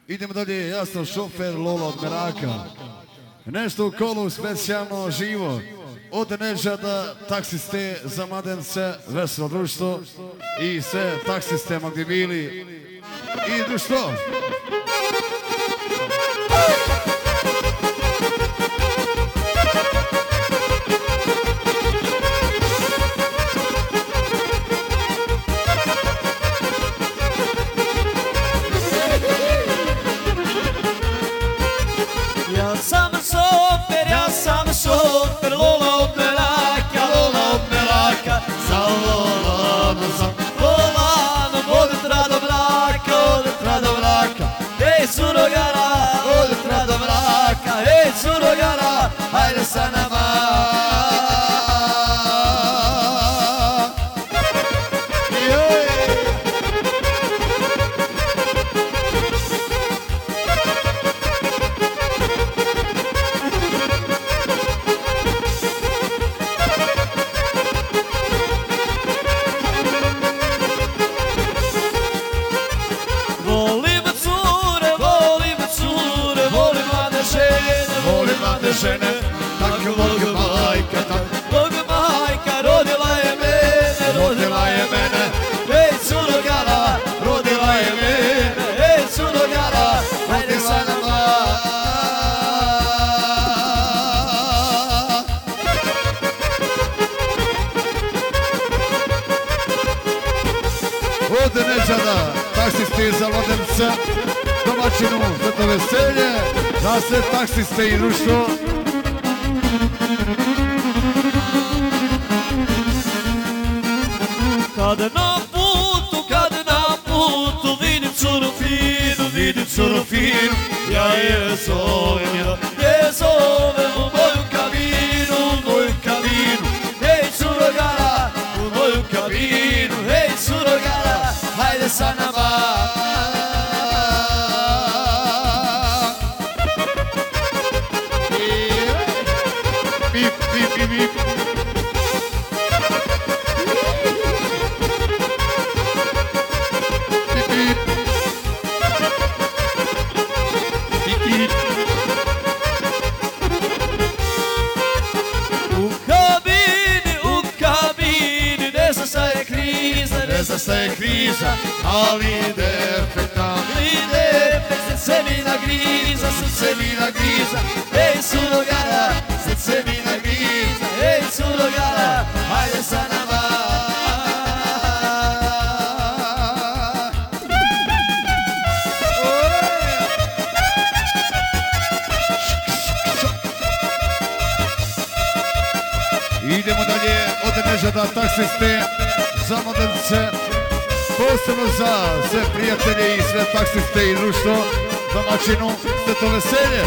Idemo dalje, jasno, šofer Lola od Meraka. Nešto u kolu specijalno živo. Od Nežada, taksiste za Mladence, veselo društvo i sve taksiste mogli bili i društvo. Šofer Lola od Meraka, Lola od Meraka, za Lolanom sam Lolanom od jutra do mraka, od jutra do mraka. Ej surogara, od jutra do mraka, ej surogara, hajde sa nama. Žene, tako Boga majka, tako Boga majka, rodila je mene, rodila je mene. Ej surogara, rodila je mene, ej surogara, hajde sa nama. Od Nežada, taksisti za Mladence, domaćinu za to veselje, za sve taksiste i društvo. Kada na putu vidim curu finu, ja je zovem u moju kabinu, hej surogara, u moju kabinu, hej surogara, hajde sa nama. Bip, bip, bip, bip. Zastaje kriza, ali defekt srce mi nagriza, ej surogara, srce mi nagriza, ej surogara, hajde sa nama. Idemo dalje, od Nežada, taksiste za Mladence, posebno za sve prijatelje i sve taksiste i društvo, domaćinu, sve to veselje.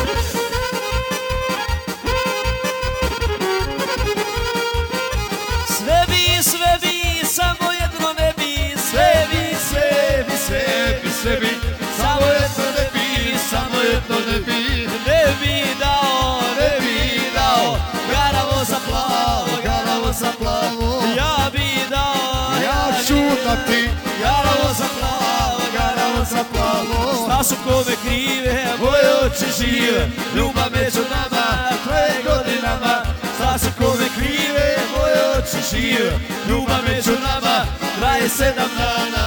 Sve bi, samo jedno ne bi, sve bi, samo jedno ne bi, ne bi dao, garavo za plavo, ja bi dao, Ja ću dati, garavo za plavo, Stasu kome krive, moje oči žive, ljubav među nama, traje godinama. Stasu kome krive, moje oči žive, ljubav među nama, traje 7 dana.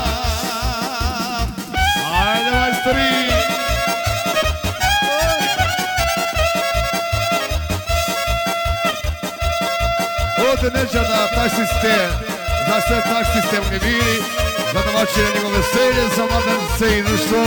ajde majstori! Od Nežada, taksiste, za sve taksiste u Nebiri, za domaćine njegov veselje, za Mladence i društvo.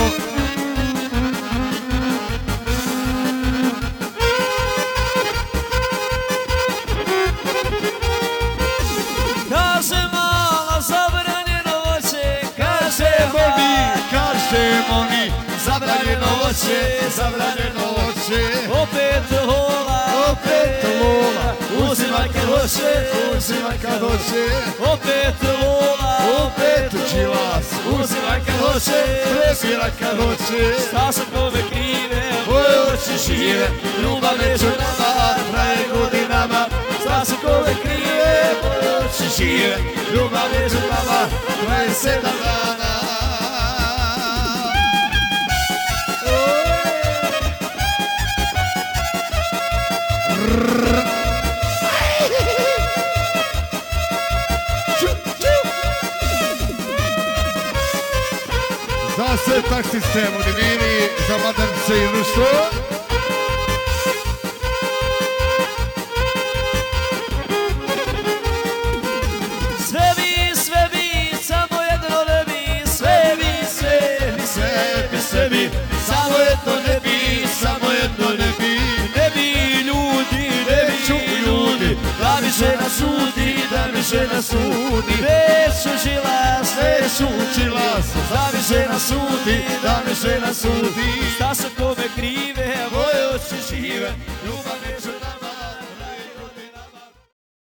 Kaže mala zabranjeno voće, kažemo mi, zabranjeno voće, opet lola, uzimaj kad hoće, opet lola, opet džilas, uzimaj kad hoće, prebira kad hoće. Staša kome krive, moje oči žive, ljubav među nama, traje godinama. Staša kome krive, moje oči žive, ljubav među nama, traje 7 dana. Za sve taksiste motiviri, za Mladence i društvo. Sve vi, samo jedno ne bi. Sve vi, samo jedno ne bi. Samo jedno ne bi. Ne bi ljudi, da mi se nasudi, da mi se nasudi. Neću žilas, da mi se nasudi, da mi se nasudi. Šta su kome krive, moje oči žive, ljubav neću da